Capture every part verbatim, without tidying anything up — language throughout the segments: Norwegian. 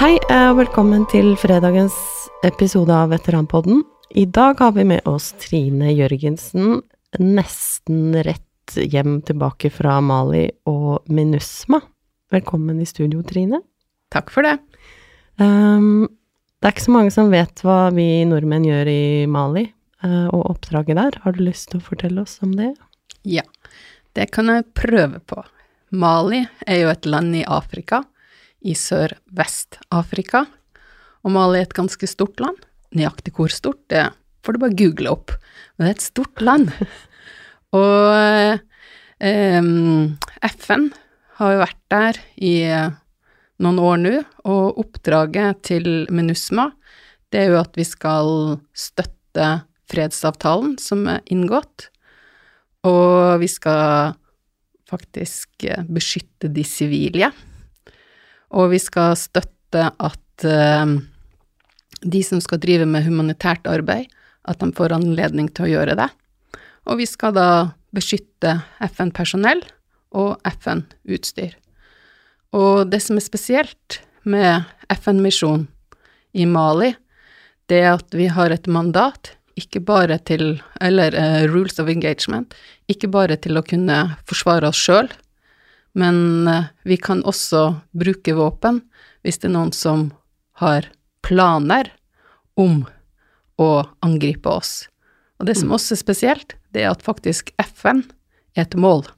Hei, og velkommen til fredagens episode av Veteranpodden. I dag har vi med oss Trine Jørgensen, nesten rett hjem tilbake fra Mali og MINUSMA. Velkommen i studio, Trine. Takk for det. Um, det er ikke så mange som vet hva vi nordmenn gjør i Mali uh, og oppdraget der. Har du lyst til å fortelle oss om det? Ja, det kan jeg prøve på. Mali er jo et land i Afrika, i Sør-Vest-Afrika, og Mali er et ganske stort land. Nøyaktig hvor stort, det får du bare google opp. Men det er et stort land. Og um, F N har jo vært der i noen år nå, og oppdraget til MINUSMA, det er jo at vi skal støtte fredsavtalen som er inngått, og vi skal faktisk beskytte de sivile. Og vi skal støtte at uh, de som skal drive med humanitært arbeid, at de får anledning til å gjøre det. Og vi skal da beskytte F N-personell og F N-utstyr. Og det som er spesielt med F N-misjonen i Mali, det er at vi har et mandat, ikke bare til, eller uh, rules of engagement, ikke bare til å kunne forsvare oss selv, men vi kan også bruke våpen hvis det er noen som har planer om å angripe oss. Og det som også er spesielt, det er at faktisk F N er et mål.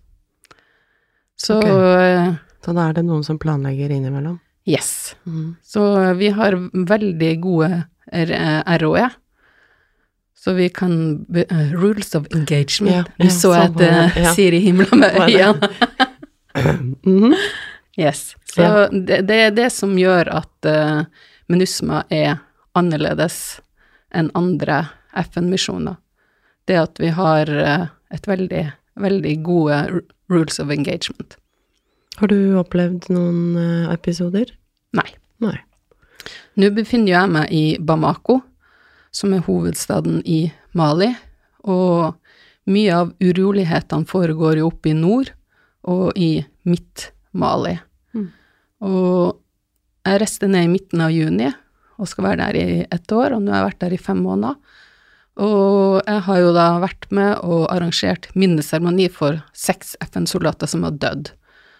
Så, okay. Så da er det noen som planlegger innimellom? Yes. Mm. Så vi har veldig gode R O E. Så vi kan, uh, rules of engagement, ja, ja, så at uh, ja. Sier i himmelen med øynene. Mm-hmm. Yes, så ja. det, det er det som gjør at uh, MINUSMA er annerledes enn andre F N-misjoner. Det at vi har uh, et veldig, veldig gode rules of engagement. Har du opplevd noen uh, episoder? Nei. Nei. Nå befinner jeg meg i Bamako, som er hovedstaden i Mali, og mye av urolighetene foregår jo oppe i nord, og i Midt-Mali. Mm. Og jeg reiste ned i midten av juni, og skal være der i ett år, og nå har jeg vært der i fem måneder. Og jeg har jo da vært med og arrangert minneseremoni for seks F N-soldater som har dødd.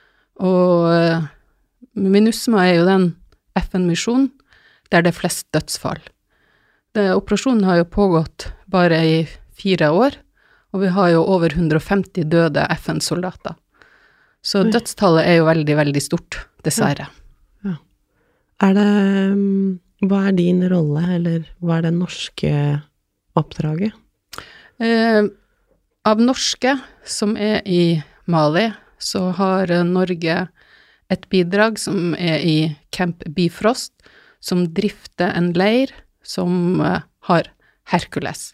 Og MINUSMA er jo den F N-misjonen der det er flest dødsfall. Det, operasjonen har jo pågått bare i fire år, og vi har jo over hundre og femti døde F N-soldater. Så Oi. Dødstallet er jo veldig, veldig stort, dessverre. Ja. Ja. Er det, hva er din rolle, eller hva er det norske oppdraget? Eh, av norske som er i Mali, så har Norge et bidrag som er i Camp Bifrost, som drifter en leir som uh, har Hercules.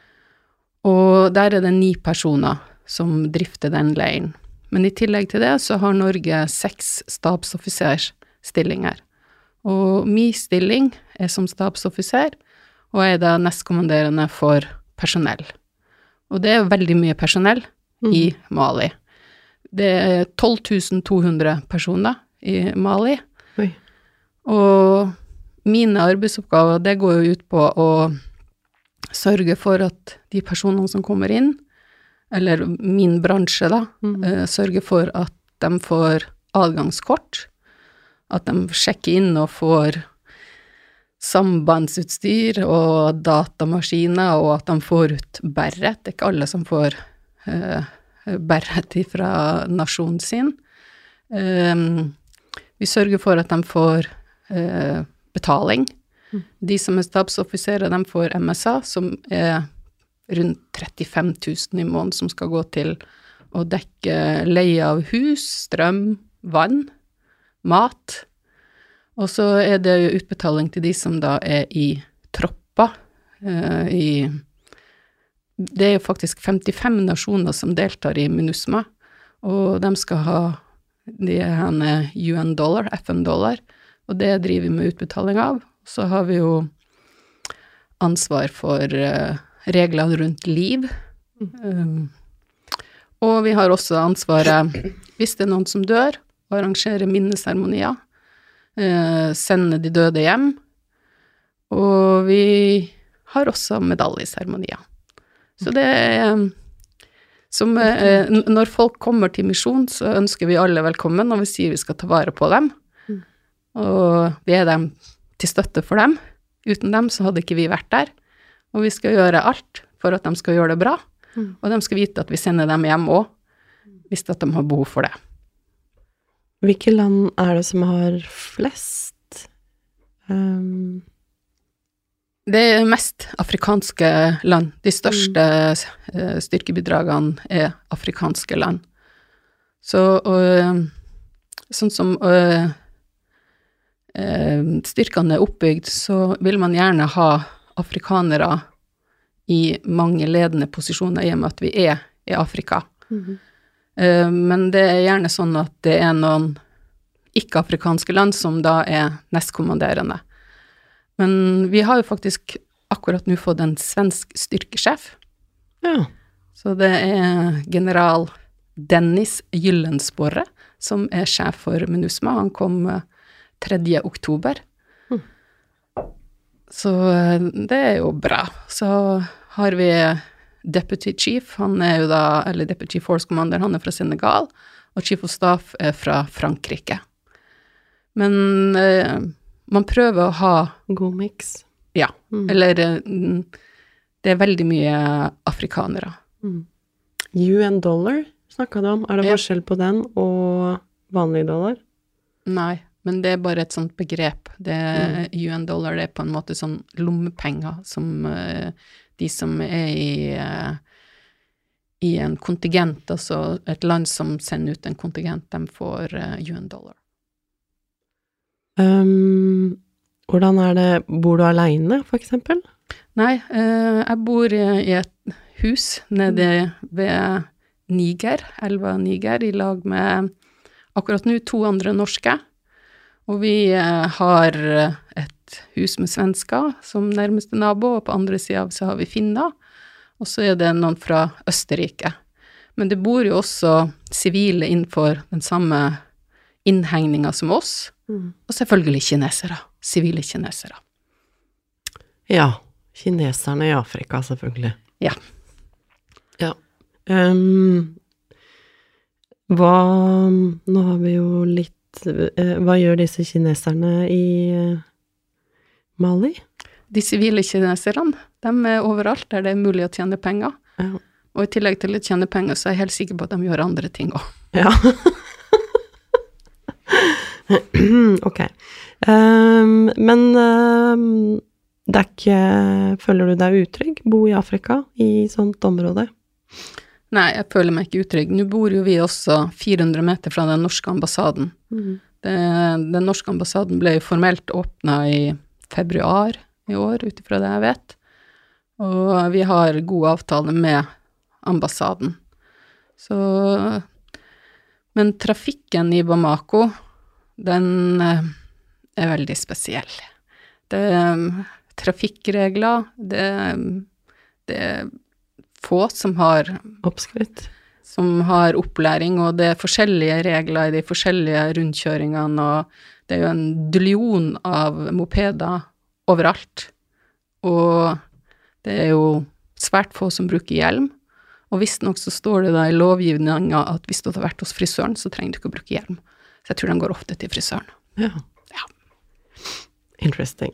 Og der er det ni personer som drifter den leiren. Men i tillegg til det så har Norge seks stabsoffiserstillinger. Og min stilling er som stabsoffiser, og jeg er da nestkommanderende for personell. Og det er veldig mye personell mm. i Mali. Det er tolv tusen to hundre personer i Mali. Oi. Og mine arbeidsoppgaver, det går jo ut på å sørge for at de personene som kommer inn, eller min bransje da, mm. uh, sørger for at de får adgangskort, at de sjekker inn og får sambandsutstyr og datamaskiner, og at de får ut berret. Det er ikke alle som får uh, berret fra nasjonen sin. Um, vi sørger for at de får uh, betaling. Mm. De som er stabsoffiserer, de får M S A, som er rundt trettifem tusen i måneden, som skal gå til å dekke leie av hus, strøm, vann, mat. Og så er det jo utbetaling til de som da er i tropper. Eh, i, det er jo faktisk femtifem nasjoner som deltar i MINUSMA, og de skal ha de her U N-dollar, F N-dollar, og det driver vi med utbetaling av. Så har vi jo ansvar for uh, reglene rundt liv. Um, og vi har også ansvaret, hvis det er noen som dør, å arrangere minneseremonier. eh, sende de døde hjem, og vi har også medaljeseremonier. Så det er som eh, når folk kommer til misjon, så ønsker vi alle velkommen, og vi sier vi skal ta vare på dem. Mm. Og vi er dem til støtte for dem. Uten dem så hadde ikke vi vært der. Og vi skal gjøre alt for at de skal gjøre det bra. Mm. Og de skal vite at vi sender dem hjem også, hvis at de har behov for det. Hvilke land er det som har flest? Um... Det er mest afrikanske land. De største mm. styrkebidragene er afrikanske land. Så og, sånn som og, styrkene er oppbygd, så vil man gjerne ha afrikanere i mange ledende posisjoner i og med at vi er i Afrika. Mm. Men det er gjerne sånn at det er noen ikke-afrikanske land som da er nestkommanderende. Men vi har jo faktisk akkurat nå fått en svensk styrkesjef. Ja. Så det er general Dennis Gyllensborre, som er sjef for MINUSMA. Han kom tredje oktober. Mm. Så det er jo bra. Så har vi deputy chief, han er jo da, eller deputy force commander, han er fra Senegal, og chief of staff er fra Frankrike. Men eh, man prøver å ha god mix. Ja, mm. eller det er veldig mye afrikanere. Mm. U N dollar snakket du om. Er det ja. forskjell på den og vanlig dollar? Nei, men det er bare et sånt begrep. Det er, mm. U N dollar det er på en måte sånn lommepenger som uh, de som er i, uh, i en kontingent, altså et land som sender ut en kontingent, de får uh, U N dollar. Um, hvordan er det, bor du alene, for eksempel? Nei, uh, jeg bor i et hus nede ved Niger, elva Niger, i lag med akkurat nå to andre norske. Og vi uh, har et hus med svensker som nærmeste nabo, og på andre siden så har vi finner, og så er det noen fra Østerrike. Men det bor jo også sivile innenfor den samme innhegningen som oss, mm. og selvfølgelig kinesere, sivile kinesere. Ja, kineserne i Afrika selvfølgelig. Ja. Ja. Um, hva, nå har vi jo litt, uh, hva gjør disse kineserne i uh, Mali? De sivile kineserne, de er overalt der det er mulig å tjene penger. Ja. Og i tillegg til å tjene penger, så er jeg helt sikker på at de gjør andre ting også. Ja. Ok. Um, men um, det er ikke, føler du deg utrygg? Bo i Afrika, i sånt område? Nei, jeg føler meg ikke utrygg. Nå bor jo vi også fire hundre meter fra den norske ambassaden. Mm. Det, den norske ambassaden ble jo formelt åpnet i februar i år, utifra det jeg vet. Og vi har god avtale med ambassaden. Så, men trafikken i Bamako, den er veldig spesiell. Det er trafikkregler, det, det er få som har oppskritt, som har opplæring, og det er forskjellige regler i de forskjellige rundkjøringene, og det er jo en dullion av mopeder overalt, og det er jo svært få som bruker hjelm, og visstnok så står det da i lovgivningen at hvis du har vært hos frisøren, så trenger du ikke å bruke hjelm. Så jeg tror de går ofte til frisøren. Ja. Ja. Interesting.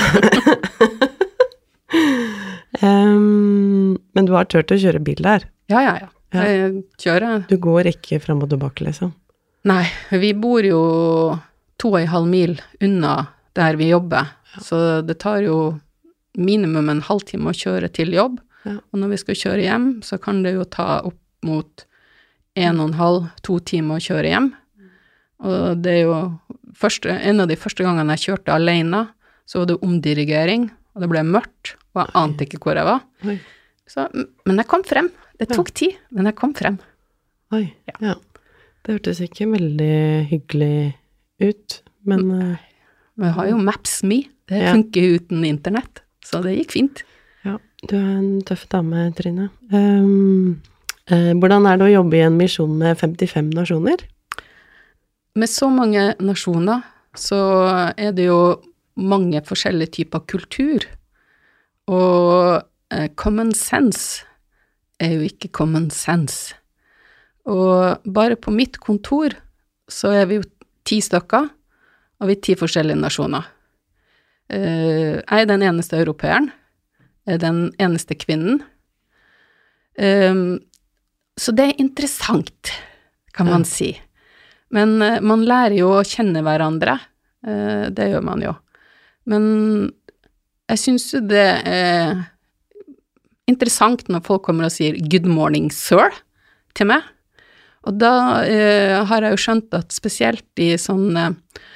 um, men du har tørt å kjøre bil der? Ja, ja, ja. ja. Jeg kjører. Du går ikke frem og tilbake, liksom? Nei, vi bor jo to og en halv mil unna der vi jobber, ja. Så det tar jo minimum en halvtime å kjøre til jobb, ja. Og når vi skal kjøre hjem, så kan det jo ta opp mot en og en halv, to timer å kjøre hjem. Og det er jo første, en av de første gangene jeg kjørte alene, så var det omdirigering, og det ble mørkt, og jeg ante ikke hvor jeg var. Så, men jeg kom frem. Det tok ja. tid, men jeg kom frem. Oi, ja. ja. Det hørtes ikke veldig hyggelig ut, men... Uh, men jeg har jo Maps.me, det ja. funker uten internett, så det gikk fint. Ja, du er en tøff dame, Trine. Um, uh, hvordan er det å jobbe i en misjon med femtifem nasjoner? Med så mange nasjoner, så er det jo mange forskjellige typer kultur, og eh, common sense er jo ikke common sense. Og bare på mitt kontor så er vi jo ti stykker, og vi er ti forskjellige nasjoner. Eh, jeg er den eneste europeeren, jeg er den eneste kvinnen. Eh, så det er interessant, kan man ja. si. Men uh, man lærer jo å kjenne hverandre, uh, det gjør man jo. Men jeg synes jo det er interessant når folk kommer og sier «good morning, sir» til meg. Og da uh, har jeg jo skjønt at spesielt i sånn uh,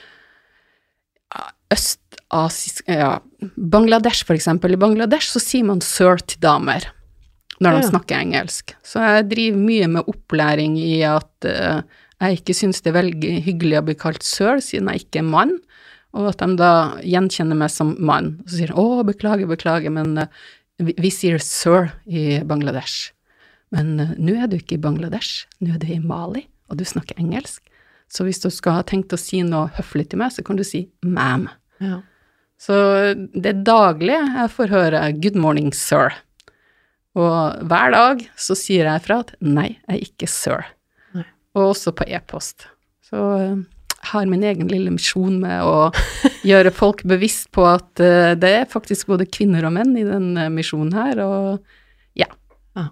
østasisk, ja, Bangladesh for eksempel, i Bangladesh så sier man «sir» til damer når de ja. snakker engelsk. Så jeg driver mye med opplæring i at uh, jeg ikke synes det er veldig hyggelig å bli kalt sir, siden jeg ikke er mann, og at de da gjenkjenner meg som mann. Og så sier de, å, beklager, beklager, men uh, vi, vi sier sir i Bangladesh. Men uh, nå er du ikke i Bangladesh, nå er du i Mali, og du snakker engelsk. Så hvis du skal ha tenkt å si noe høflig til meg, så kan du si ma'am. Ja. Så det er daglig jeg får høre good morning, sir. Og hver dag så sier jeg fra at nei, jeg er ikke sir. Og også på e-post. Så jeg har min egen lille misjon med å gjøre folk bevisst på at uh, det er faktisk både kvinner og menn i den uh, misjonen her, og ja. ja.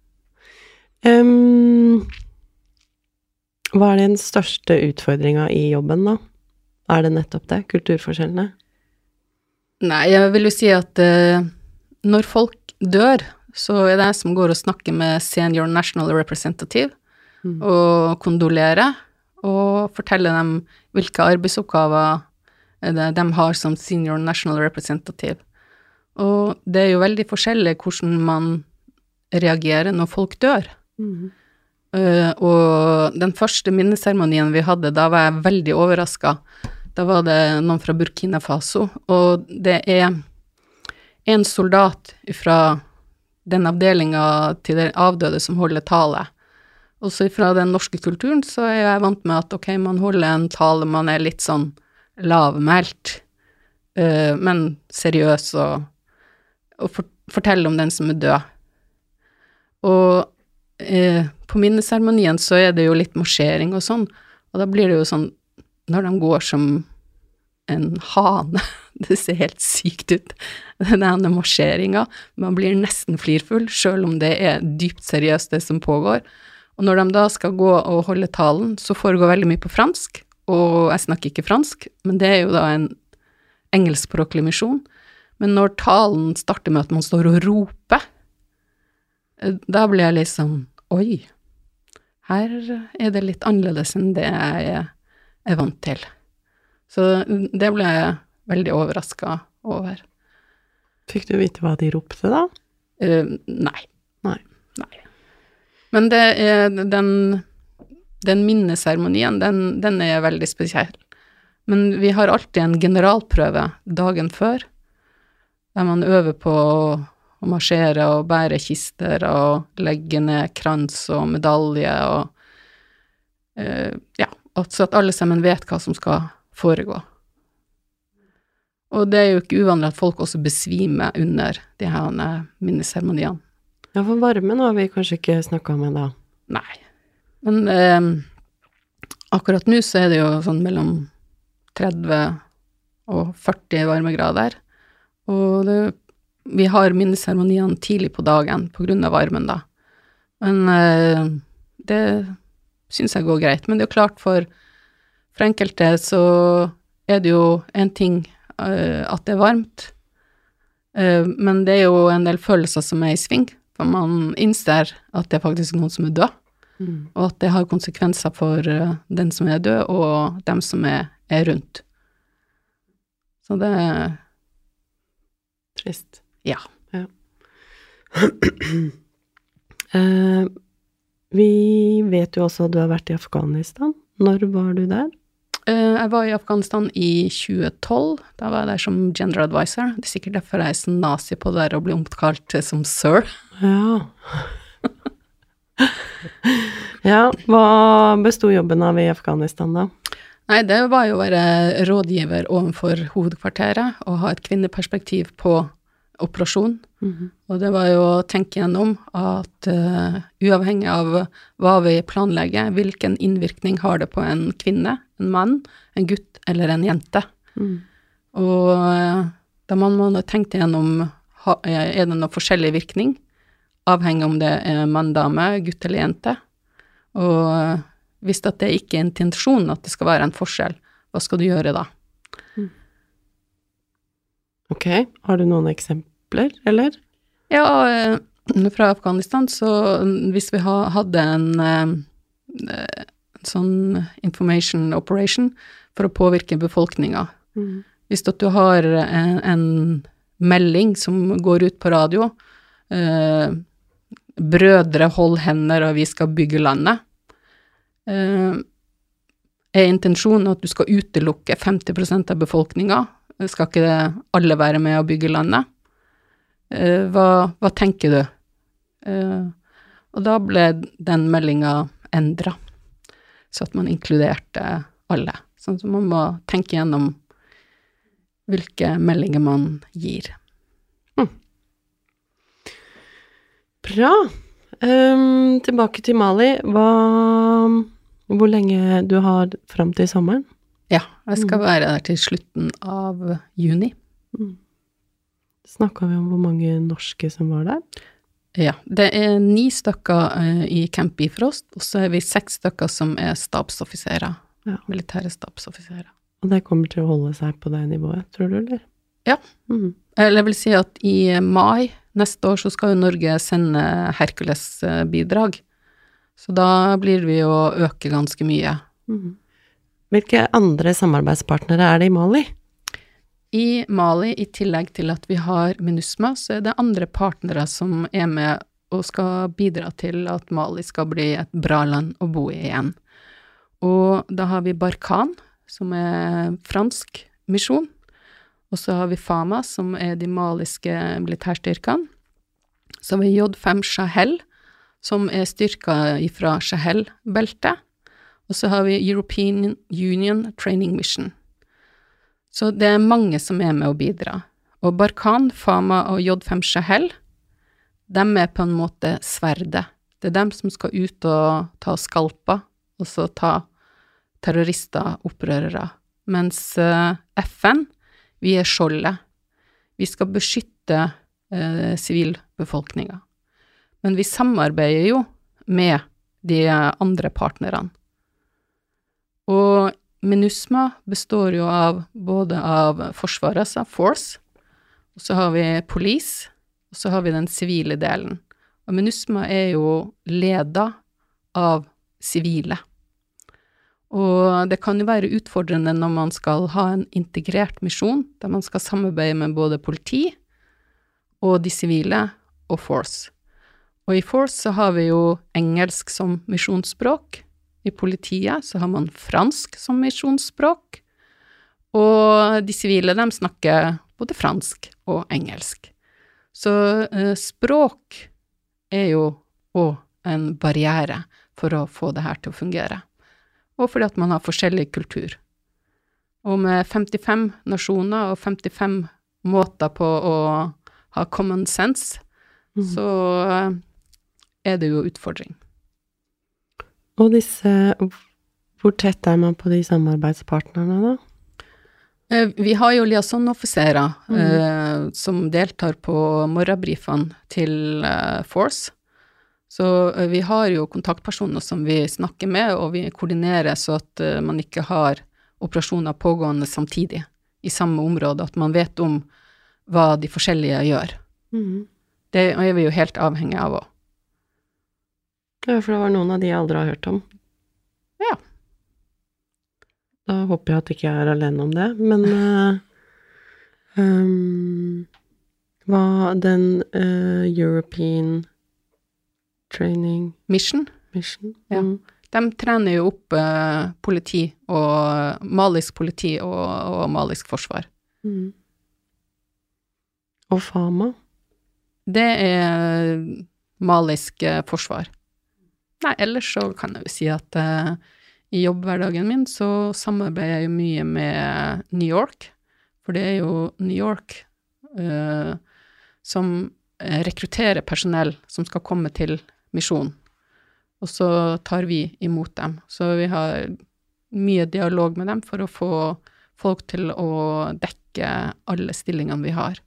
Um, hva er den største utfordringen i jobben da? Er det nettopp det, kulturforskjellene? Nei, jeg vil jo si at uh, når folk dør, så er det jeg som går og snakker med Senior National Representative, Mm. og kondolere, og fortelle dem hvilke arbeidsoppgaver de har som Senior National Representative. Og det er jo veldig forskjellig hvordan man reagerer når folk dør. Mm. Uh, og den første minneseremonien vi hadde, da var jeg veldig overrasket. Da var det noen fra Burkina Faso, og det er en soldat fra den avdelingen til den avdøde som holder tale. Også fra den norske kulturen så er jeg vant med at ok, man holder en tale, man er litt sånn lavmælt, uh, men seriøs og, og for, forteller om den som er død. Og uh, på minneseremonien så er det jo litt marsjering og sånn, og da blir det jo sånn, når de går som en hane, det ser helt sykt ut, denne marsjeringen, man blir nesten flirfull, selv om det er dypt seriøst det som pågår. Og når de da skal gå og holde talen, så foregår veldig mye på fransk, og jeg snakker ikke fransk, men det er jo da en engelskspråklig misjon. Men når talen starter med at man står og roper, da blir jeg liksom, oi, her er det litt annerledes enn det jeg er vant til. Så det ble jeg veldig overrasket over. Fikk du vite hva de ropte da? Uh, nei. Nei. Nei. Men det er den, den minneseremonien, den, den er veldig spesiell. Men vi har alltid en generalprøve dagen før, der man øver på å marsjere og bære kister og legge ned krans og medalje, og uh, ja, så at alle sammen vet hva som skal foregå. Og det er jo ikke uvanlig at folk også besvimer under de her minneseremoniene. Ja, for varmen har vi kanskje ikke snakket om enda. Nei, men eh, akkurat nå så er det jo sånn mellom tretti og førti varmegrader, og det, vi har minneseremoniene tidlig på dagen på grunn av varmen da. Men eh, det synes jeg går greit, men det er jo klart for, for enkelte så er det jo en ting eh, at det er varmt, eh, men det er jo en del følelser som er i sving, for man innser at det er faktisk noen som er død, mm. og at det har konsekvenser for uh, den som er død, og dem som er, er rundt. Så det er trist. Ja. ja. uh, vi vet jo også at du har vært i Afghanistan. Når var du der? Uh, jeg var i Afghanistan i tjue tolv, da var jeg der som gender advisor. Det er sikkert derfor jeg er sånn nazi på der og blir omtalt som sir. Ja. ja, hva bestod jobben av i Afghanistan da? Nei, det var jo å være rådgiver overfor hovedkvarteret og ha et kvinneperspektiv på operasjon. Mhm. Og det var jo å tenke gjennom at uh, uavhengig av hva vi planlegger, hvilken innvirkning har det på en kvinne, en mann, en gutt eller en jente. Mhm. Og uh, da man må tenke gjennom, ha, er det noe forskjellig virkning, avhengig om det er mann, dame, gutt eller jente. Og uh, hvis det ikke er intensjonen at det skal være en forskjell, hva skal du gjøre da? Ok, har du noen eksempler, eller? Ja, fra Afghanistan, så hvis vi hadde en, en sånn information operation for å påvirke befolkningen, mm. hvis du har en, en melding som går ut på radio, eh, brødre hold hender og vi skal bygge landet, Uh, er intensjonen at du skal utelukke femti prosent av befolkningen, skal ikke alle være med å bygge landet? Uh, hva, hva tenker du? Uh, og da ble den meldingen endret, så at man inkluderte alle. Sånn at man må tenke gjennom hvilke meldinger man gir. Mm. Bra. Um, tilbake til Mali. Hva... Hvor lenge du har frem til sommeren? Ja, jeg skal mm. være der til slutten av juni. Mm. Snakket vi om hvor mange norske som var der? Ja, det er ni stykker uh, i Camp Bifrost, og så er vi seks stykker som er stabsoffiserer, ja. Militære stabsoffiserer. Og det kommer til å holde seg på det nivået, tror du, eller? Ja, mm. Eller jeg vil si at i mai neste år så skal jo Norge sende Hercules-bidrag. Så da blir vi jo å øke ganske mye. Mm. Hvilke andre samarbeidspartnere er det i Mali? I Mali, i tillegg til at vi har MINUSMA, så er det andre partnere som er med og skal bidra til at Mali skal bli et bra land å bo i igjen. Og da har vi Barkhane, som er fransk misjon, og så har vi Fama, som er de maliske militærstyrkene. Så har vi J fem Sahel, som er styrka fra Sahel-beltet, og så har vi European Union Training Mission. Så det er mange som er med å bidra. Og Barkhane, Fama og J fem Sahel, de er på en måte sverdet. Det er dem som skal ut og ta skalper, og så ta terrorister, opprørere. Mens uh, F N, vi er skjoldet. Vi skal beskytte uh, sivilbefolkningen. Men vi samarbeider jo med de andre partnerne. Og MINUSMA består jo av både av forsvaret, altså Force, og så har vi Police, og så har vi den sivile delen. Og MINUSMA er jo ledet av sivile. Og det kan jo være utfordrende når man skal ha en integrert misjon, der man skal samarbeide med både politi og de sivile og Force. Og i Force så har vi jo engelsk som misjonsspråk. I politiet så har man fransk som misjonsspråk. Og de sivile, de snakker både fransk og engelsk. Så eh, språk er jo også en barriere for å få det her til å fungere. Og fordi at man har forskjellig kultur. Og med femtifem nasjoner og femtifem måter på å ha common sense, mm. så er det jo utfordring. Og disse, hvor tett er man på de samarbeidspartnerne da? Vi har jo liaison-offiserer mm. eh, som deltar på morgenbrifene til eh, Force. Så eh, vi har jo kontaktpersoner som vi snakker med, og vi koordinerer så at eh, man ikke har operasjoner pågående samtidig i samme område, at man vet om hva de forskjellige gjør. Mm. Det er vi jo helt avhengig av også. Ja, for det var noen av de jeg aldri har hørt om. Ja. Da håper jeg at jeg ikke er alene om det, men uh, um, hva den uh, European Training Mission? Mission? Ja. Mm. De trener jo opp uh, politi, og malisk politi og, og malisk forsvar. Mm. Og Fama? Det er malisk uh, forsvar. Nei, ellers så kan jeg jo si at uh, i jobbhverdagen min så samarbeider jeg jo mye med New York, for det er jo New York uh, som rekrutterer personell som skal komme til misjon, og så tar vi imot dem. Så vi har mye dialog med dem for å få folk til å dekke alle stillingene vi har.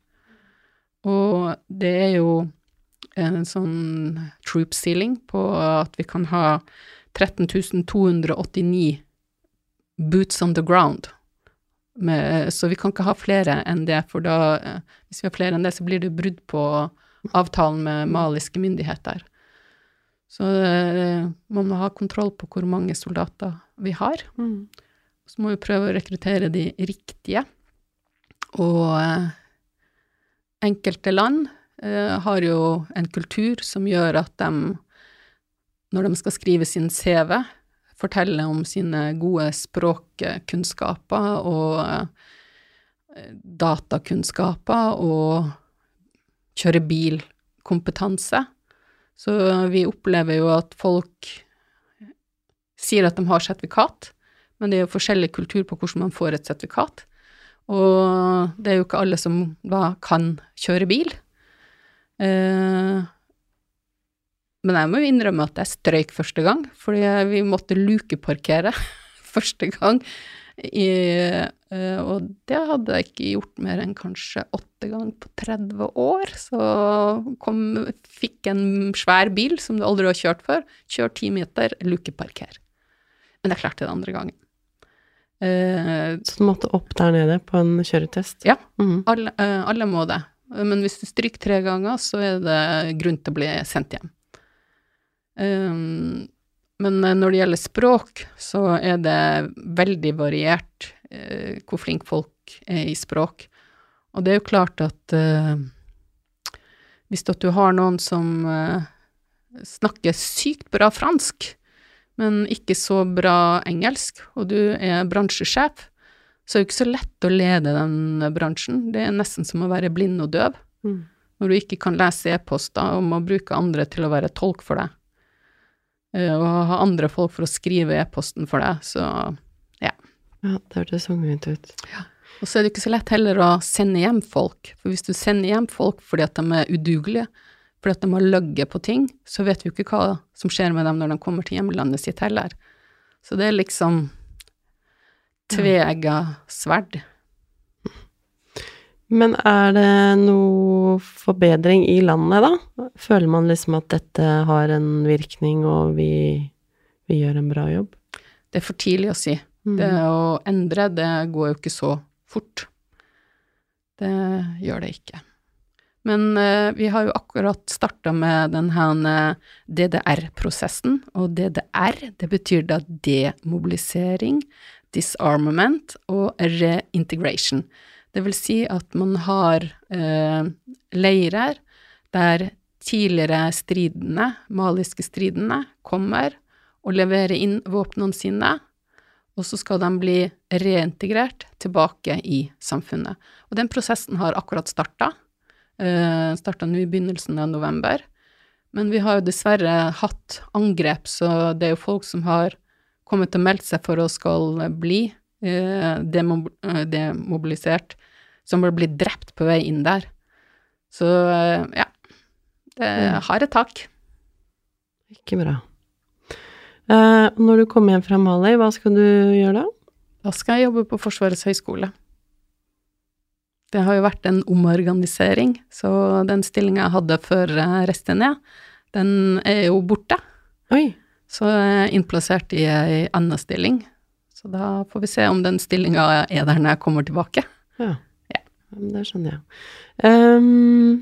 Og det er jo en sånn troop ceiling på at vi kan ha tretten tusen to hundre åttini boots on the ground. Med, så vi kan ikke ha flere enn det, for da, hvis vi har flere enn det, så blir det brudd på avtalen med maliske myndigheter. Så man må ha kontroll på hvor mange soldater vi har. Mm. Så må vi prøve å rekruttere de riktige. Og enkelte land eh, har jo en kultur som gjør at de, når de skal skrive sin C V, forteller om sine gode språkkunnskaper og eh, datakunnskaper og kjøre bilkompetanse. Så vi opplever jo at folk sier at de har sertifikat, men det er jo forskjellig kultur på hvordan man får et sertifikat. Og det er jo ikke alle som da kan kjøre bil. Eh, men jeg må jo innrømme at jeg strøyk første gang, fordi vi måtte lukeparkere første gang. I, eh, og det hadde jeg ikke gjort mer enn kanskje åtte ganger på tretti år. Så kom, fikk en svær bil som du aldri har kjørt før, kjør ti meter, lukeparker. Men jeg klarte det andre gangen. Uh, så du måtte opp der nede på en kjøretest? Ja, mm. alle, uh, alle må det. Men hvis du stryker tre ganger, så er det grunn til å bli sendt hjem. Um, men når det gjelder språk, så er det veldig variert uh, hvor flink folk er i språk. Og det er jo klart at uh, hvis at du har noen som uh, snakker sykt bra fransk, men ikke så bra engelsk, og du er bransjesjef, så er det ikke så lett å lede den bransjen. Det er nesten som å være blind og døv. Mm. Når du ikke kan lese e-poster og må bruke andre til å være tolk for deg. Og ha andre folk for å skrive e-posten for deg, så ja. Ja, det hørtes så mye ut. Ja. Og så er det ikke så lett heller å sende hjem folk, for hvis du sender hjem folk fordi at de er udugelige, fordi at de har løgget på ting, så vet vi jo ikke hva som skjer med dem når de kommer til hjemlandet sitt heller. Så det er liksom tvega sverd. Men er det noe forbedring i landet da? Føler man liksom at dette har en virkning, og vi, vi gjør en bra jobb? Det er for tidlig å si. Mm. Det å endre, det går jo ikke så fort. Det gjør det ikke. Men uh, vi har jo akkurat startet med denne D D R-prosessen, og D D R, det betyr da demobilisering, disarmament og reintegration. Det vil si at man har uh, leirer der tidligere stridende, maliske stridende, kommer og leverer inn våpnene sine, og så skal de bli reintegrert tilbake i samfunnet. Og den prosessen har akkurat startet. Uh, startet nå i begynnelsen av november, men vi har jo dessverre hatt angrep, så det er jo folk som har kommet til å melde seg for å skal bli uh, demob- uh, demobilisert, som har blitt drept på vei inn der. Så uh, ja, det er harde tak. Ikke bra. Uh, når du kommer hjem fra Mali, hva skal du gjøre da? Da skal jeg jobbe på Forsvarets høyskole. Det har jo vært en omorganisering, så den stillingen jeg hadde før jeg reiste ned, den er jo borte. Oi. Så jeg er innplassert i en annen stilling. Så da får vi se om den stillingen er der når jeg kommer tilbake. Ja, ja. Det skjønner jeg. Um,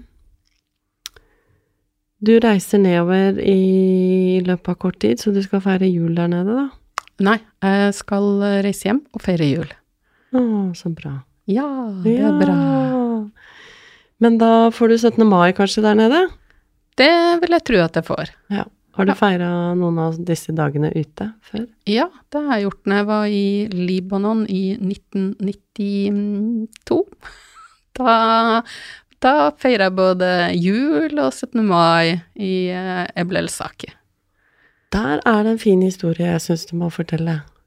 du reiser nedover i løpet av kort tid, så du skal feire jul der nede da? Nei, jeg skal reise hjem og feire jul. Å, så bra. Ja, det er bra. Men da får du syttende mai kanskje der nede? Det vil jeg tro at jeg får. Ja. Har du ja. feiret noen av disse dagene ute før? Ja, det har jeg gjort når jeg var i Libanon i nitten nittito. Da, da feiret jeg både jul og syttende mai i Eble El Saki. Der er det en fin historie jeg synes du må fortelle.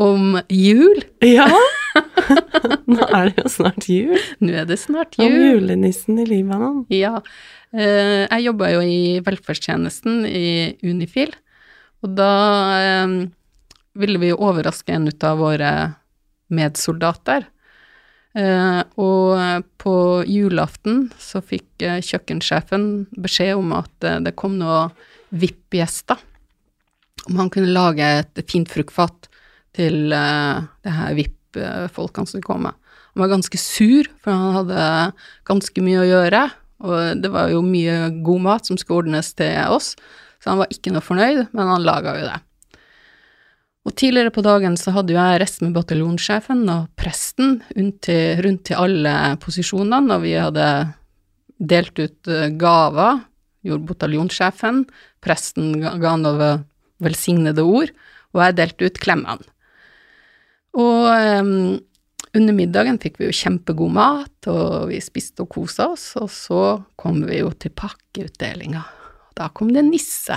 om jul. Ja, nå er det jo snart jul. Nå er det snart Om jul. julenissen i Libanon. Ja, eh, jeg jobbet jo i velferdstjenesten i Unifil, og da eh, ville vi jo overraske en ut av våre medsoldater. Eh, og på julaften så fikk eh, kjøkkensjefen beskjed om at eh, det kom noen V I P-gjester, om han kunne lage et fint fruktfat til eh, det her V I P-folkene som kom med. Han var ganske sur, for han hadde ganske mye å gjøre, og det var jo mye god mat som skulle ordnes til oss, så han var ikke noe fornøyd, men han laget jo det. Og tidligere på dagen så hadde jo jeg reist med bataljonssjefen og presten rundt til, rundt til alle posisjonene, og vi hadde delt ut gaver, gjorde bataljonssjefen, presten ga, ga noe velsignede ord, og jeg delte ut klemmene. Og um, under middagen fikk vi jo kjempegod mat, og vi spiste og koset oss, og så kom vi jo til pakkeutdelingen. Da kom det nisse,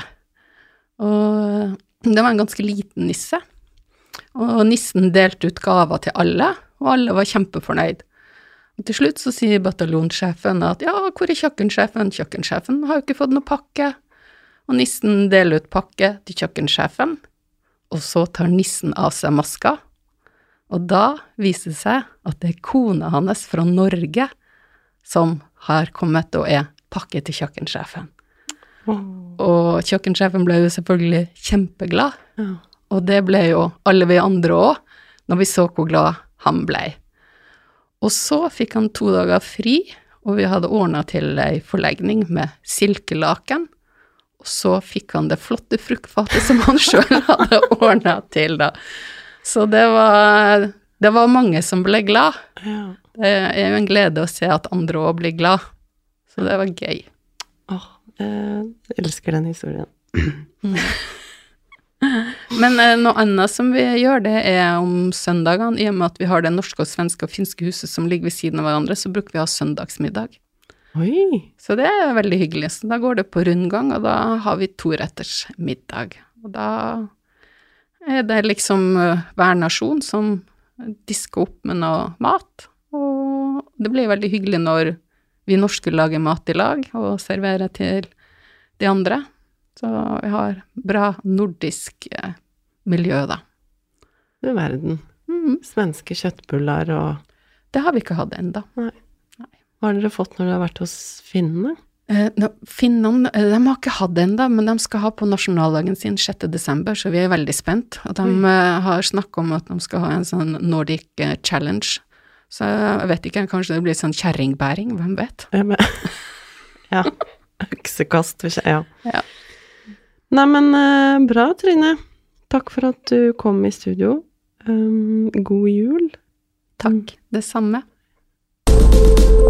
og det var en ganske liten nisse, og nissen delte ut gaver til alle, og alle var kjempefornøyd. Og til slutt så sier bataljonssjefen at ja, hvor er kjøkkensjefen? Kjøkkensjefen har jo ikke fått noe pakke. Og nissen deler ut pakke til kjøkkensjefen, og så tar nissen av seg maska, og da viser det seg at det er kona hans fra Norge som har kommet og er pakke til kjøkkensjefen. Oh. Og kjøkkensjefen ble jo selvfølgelig kjempeglad, ja. Og det ble jo alle vi andre også, når vi så hvor glad han ble. Og så fikk han to dager fri, og vi hadde ordnet til en forlegning med silkelaken, og så fikk han det flotte fruktfatet som han selv hadde ordnet til da. Så det var, det var mange som ble glad. Ja. Det er jo en glede å se at andre også blir glad, så det var gøy. Åh, jeg elsker den historien. Mm. Men eh, noe annet som vi gjør, det er om søndagene, i og med at vi har det norske og svenske og finske huset som ligger ved siden av hverandre, så bruker vi å ha søndagsmiddag. Oi! Så det er veldig hyggelig. Så da går det på rundgang, og da har vi to retters middag. Og da er det liksom hver nasjon som disker opp med noe mat, og det blir veldig hyggelig når vi norske lager mat i lag og serverer til de andre. Så vi har bra nordisk eh, miljø da. Det er verden. Mm. Svenske kjøttbullar og... Det har vi ikke hatt enda. Nei. Nei. Hva har dere fått når dere har vært hos finnene? Eh, no, finnene, de har ikke hatt enda, men de skal ha på nasjonaldagen sin sjette desember, så vi er veldig spent. Og de eh, har snakket om at de skal ha en sånn Nordic eh, Challenge. Så jeg vet ikke, kanskje det blir sånn kjerringbæring, hvem vet? Ja, øksekast, ja. Ja. Nei, men bra, Trine. Takk for at du kom i studio. Um, god jul. Takk, det samme.